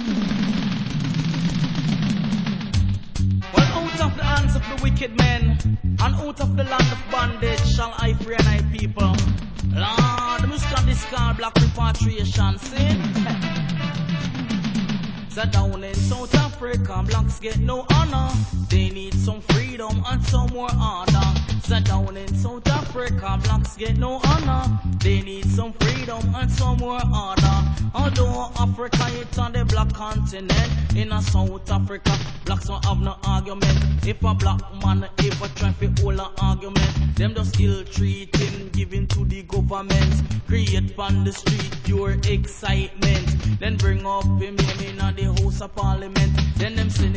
Well, out of the hands of the wicked men, and out of the land of bondage, shall I free and I people. Lord, the music on this called Black Repatriation, see? So down in South Africa, blacks get no honor. They need some freedom and some more honor. So down in South Africa, blacks get no honor. They need some freedom and some more honor. Although Africa is on the black continent, in a South Africa, blacks don't have no argument. If a black man ever try to hold an argument, them just ill treating, giving to the government. Create on the street pure excitement, then bring up him in the House of Parliament. Then them